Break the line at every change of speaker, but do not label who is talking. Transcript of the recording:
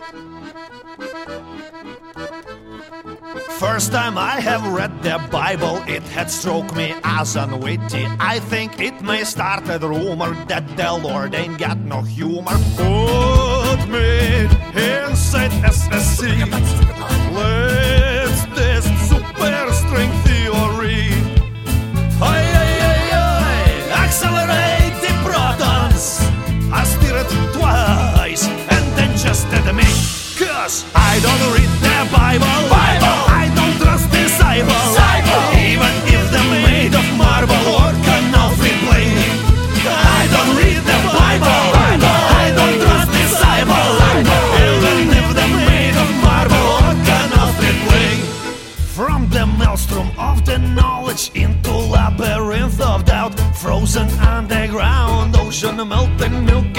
First time I have read the Bible, it had struck me as unwitty. I think it may start a rumor that the Lord ain't got no humor. Put me inside SSC. Let's test super strength theory. Oi, oi, oi, oi. Accelerate the protons. I stirred twice and then just admit, 'cause I don't read the Bible. I don't trust disciples, even if they're made of marble or cannot replay. I don't read the Bible. I don't trust disciples, even if they're made of marble or cannot replay. From the maelstrom of the knowledge into labyrinth of doubt, frozen underground, ocean melting, milk